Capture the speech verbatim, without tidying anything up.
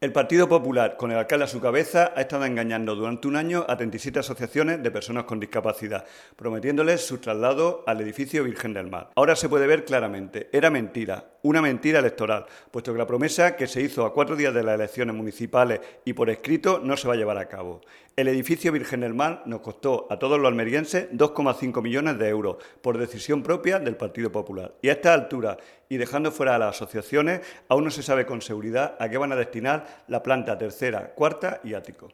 El Partido Popular, con el alcalde a su cabeza, ha estado engañando durante un año a treinta y siete asociaciones de personas con discapacidad, prometiéndoles su traslado al edificio Virgen del Mar. Ahora se puede ver claramente, era mentira, una mentira electoral, puesto que la promesa que se hizo a cuatro días de las elecciones municipales y por escrito no se va a llevar a cabo. El edificio Virgen del Mar nos costó a todos los almerienses dos coma cinco millones de euros por decisión propia del Partido Popular. Y a esta altura, y dejando fuera a las asociaciones, aún no se sabe con seguridad a qué van a destinar la planta tercera, cuarta y ático.